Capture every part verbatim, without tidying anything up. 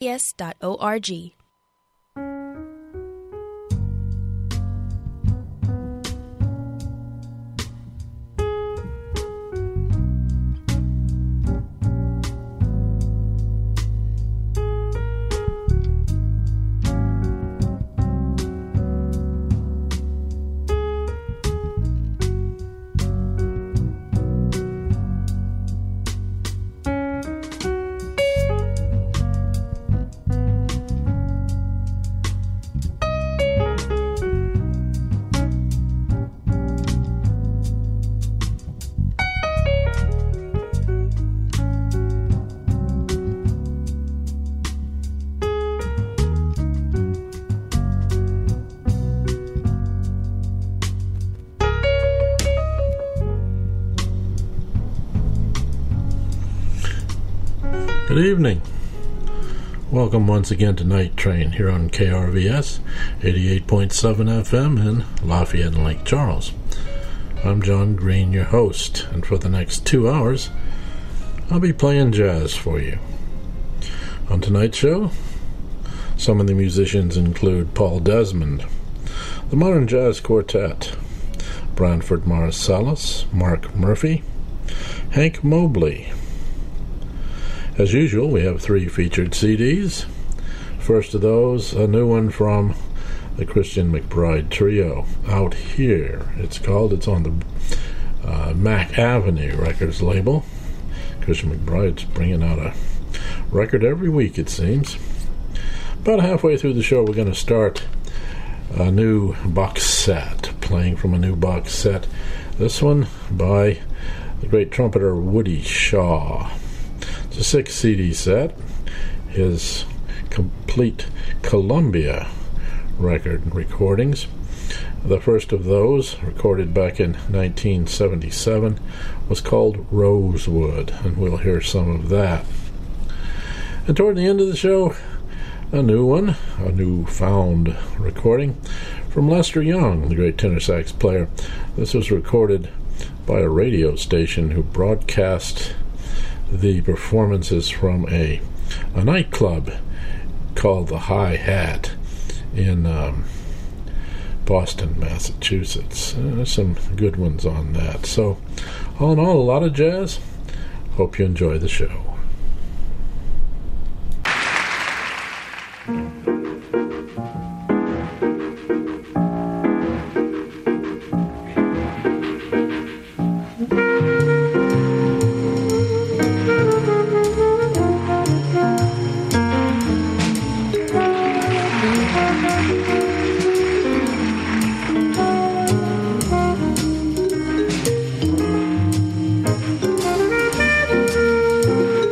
s dot org. Good evening. Welcome once again to Night Train here on K R V S eighty-eight point seven F M in Lafayette and Lake Charles. I'm John Green, your host, and for the next two hours, I'll be playing jazz for you. On tonight's show, some of the musicians include Paul Desmond, the Modern Jazz Quartet, Branford Marsalis, Mark Murphy, Hank Mobley. As usual, we have three featured C Ds. First of those, a new one from the Christian McBride Trio, Out Here. It's called, it's on the uh, Mac Avenue Records label. Christian McBride's bringing out a record every week, it seems. About halfway through the show, we're going to start a new box set, playing from a new box set. This one by the great trumpeter Woody Shaw. It's a six C D set. His complete Columbia record recordings. The first of those, recorded back in nineteen seventy-seven, was called Rosewood, and we'll hear some of that. And toward the end of the show, a new one, a new-found recording from Lester Young, the great tenor sax player. This was recorded by a radio station who broadcast the performances from a, a nightclub called the High Hat in um, Boston, Massachusetts. Uh, there's some good ones on that. So, all in all, a lot of jazz. Hope you enjoy the show. Thank you.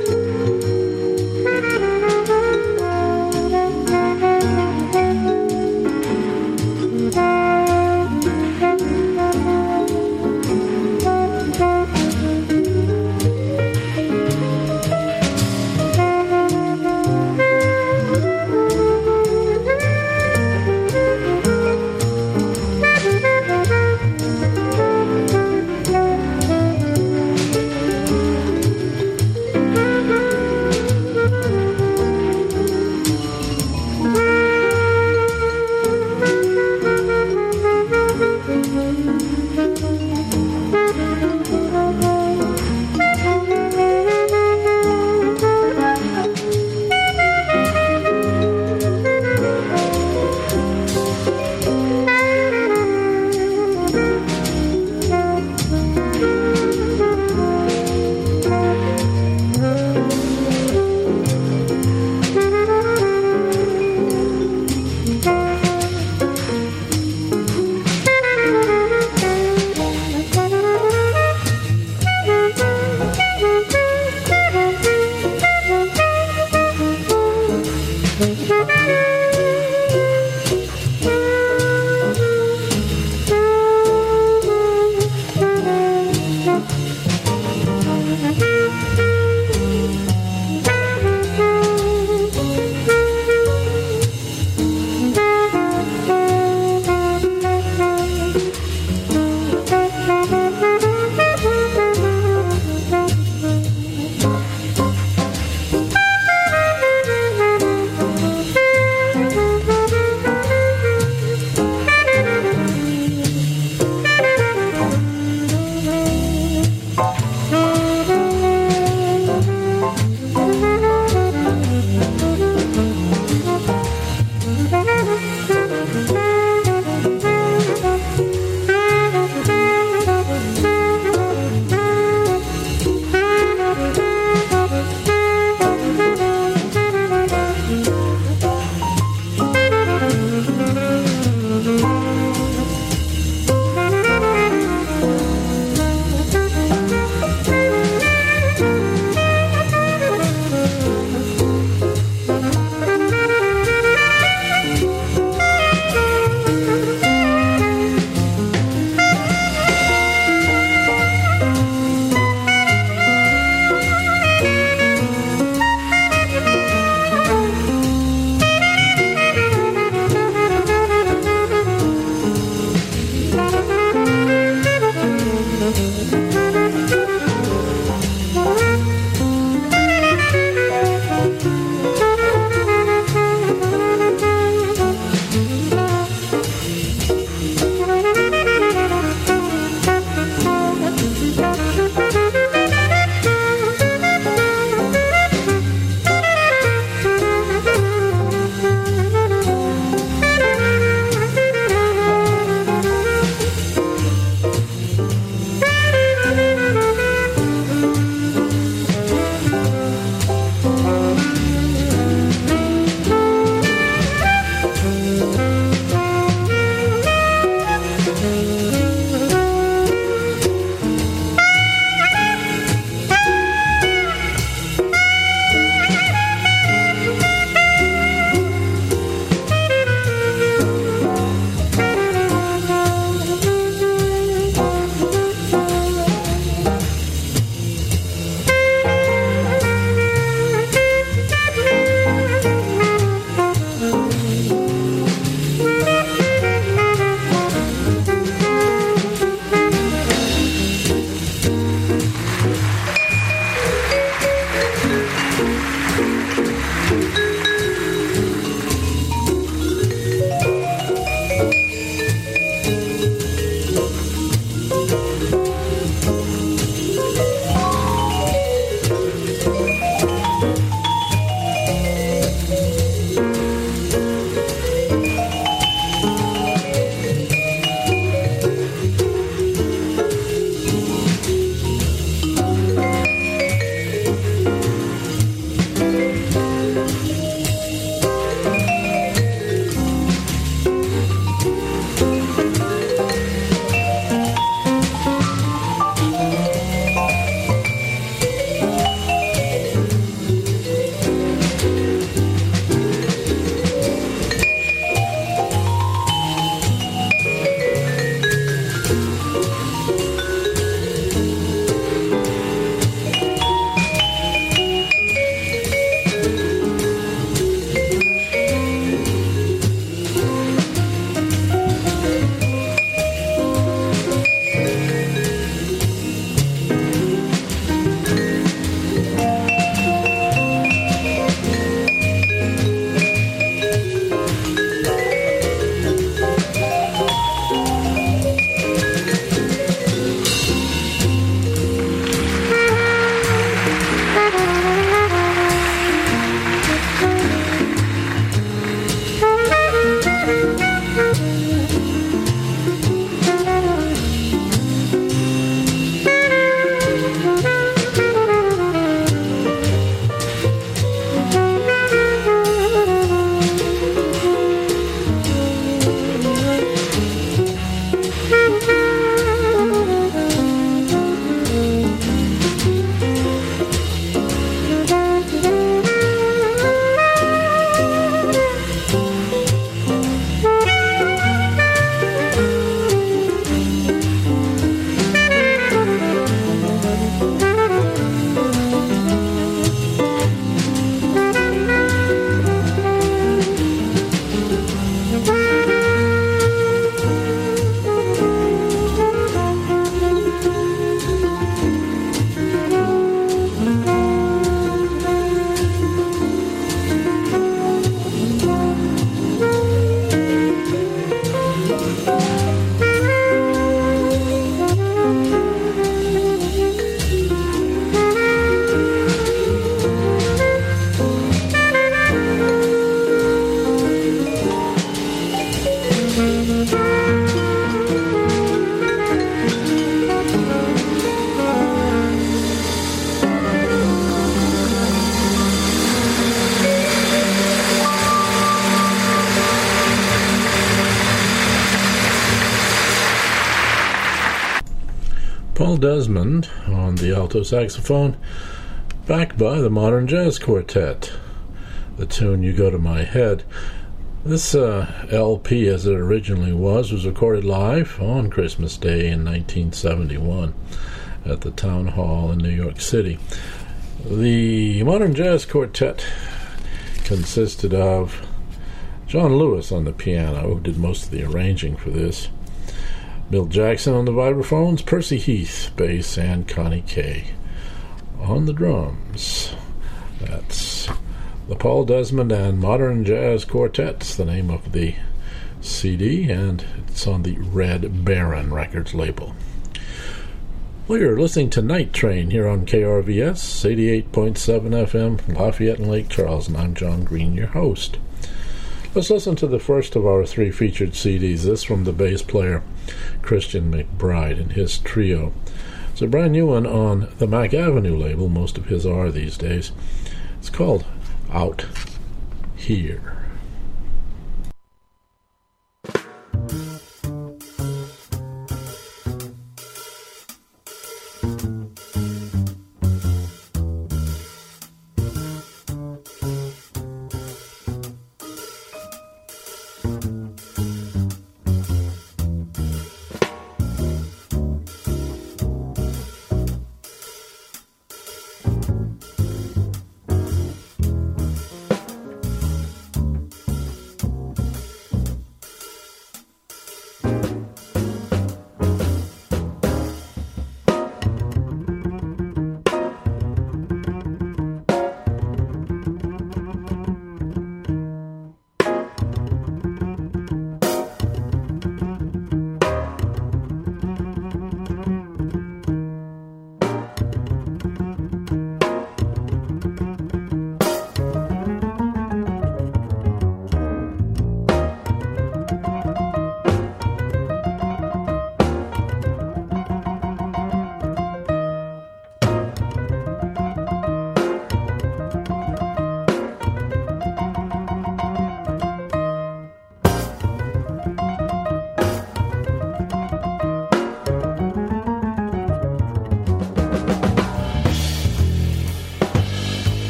Paul Desmond on the alto saxophone, backed by the Modern Jazz Quartet. The tune You Go to My Head. This uh, L P, as it originally was, was recorded live on Christmas Day in nineteen seventy-one at the Town Hall in New York City. The Modern Jazz Quartet consisted of John Lewis on the piano, who did most of the arranging for this, Bill Jackson on the vibraphones, Percy Heath, bass, and Connie Kay on the drums. That's the Paul Desmond and Modern Jazz Quartet's the name of the C D, and it's on the Red Baron Records label. Well, you're listening to Night Train here on K R V S, eighty-eight point seven F M, Lafayette and Lake Charles, and I'm John Green, your host. Let's listen to the first of our three featured C Ds, this from the bass player Christian McBride and his trio. It's a brand new one on the Mac Avenue label, most of his are these days. It's called Out Here.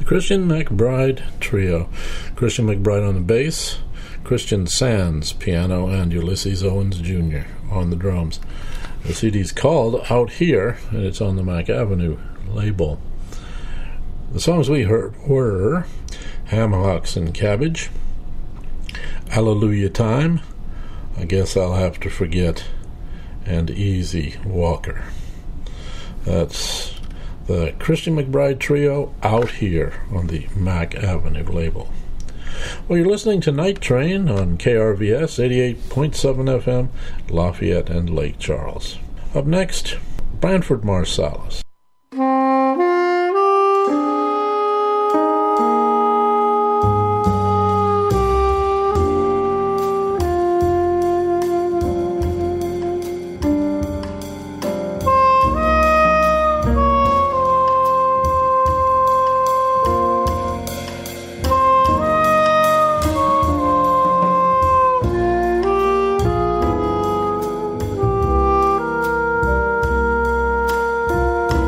Christian McBride Trio. Christian McBride on the bass, Christian Sands piano, and Ulysses Owens Junior on the drums. The C D's called Out Here, and it's on the Mac Avenue label. The songs we heard were Ham Hocks and Cabbage, Hallelujah Time, I Guess I'll Have to Forget, and Easy Walker. That's the Christian McBride Trio, Out Here on the Mac Avenue label. Well, you're listening to Night Train on K R V S eighty-eight point seven F M, Lafayette and Lake Charles. Up next, Branford Marsalis. Thank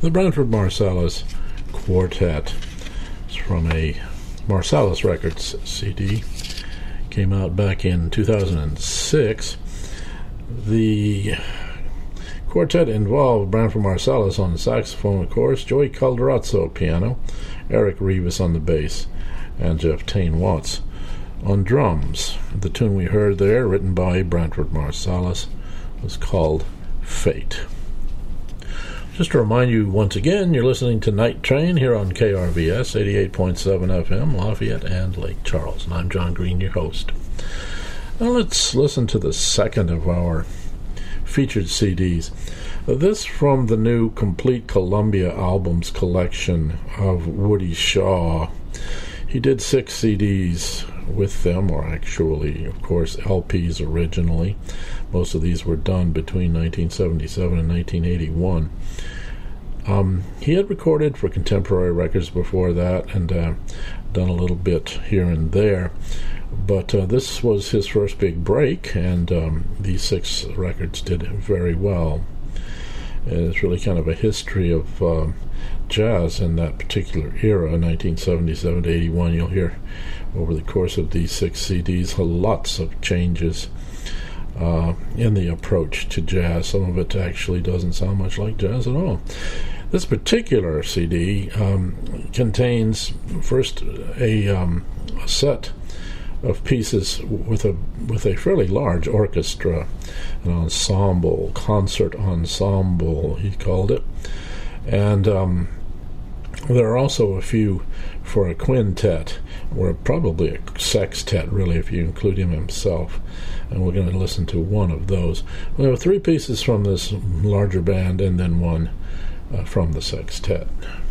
The Branford Marsalis Quartet. It's from a Marsalis Records C D. Came out back in two thousand six. The quartet involved Branford Marsalis on the saxophone, of course, Joey Calderazzo piano, Eric Rivas on the bass, and Jeff Tane Watts on drums. The tune we heard there, written by Branford Marsalis, was called Fate. Just to remind you once again, you're listening to Night Train here on K R V S eighty-eight point seven F M, Lafayette and Lake Charles. And I'm John Green, your host. Now let's listen to the second of our featured C Ds. This from the new Complete Columbia Albums collection of Woody Shaw. He did six C Ds with them, or actually, of course, L Ps originally. Most of these were done between nineteen seventy-seven and nineteen eighty-one. Um, he had recorded for Contemporary Records before that and uh, done a little bit here and there. But uh, this was his first big break, and um, these six records did very well. And it's really kind of a history of uh, jazz in that particular era, nineteen seventy-seven to eighty-one. You'll hear over the course of these six C Ds lots of changes uh, in the approach to jazz. Some of it actually doesn't sound much like jazz at all. This particular C D um, contains first a, um, a set of pieces with a with a fairly large orchestra, an ensemble, concert ensemble, he called it. And um, there are also a few for a quintet, or probably a sextet, really, if you include him himself. And we're going to listen to one of those. We have three pieces from this larger band and then one uh, from the sextet.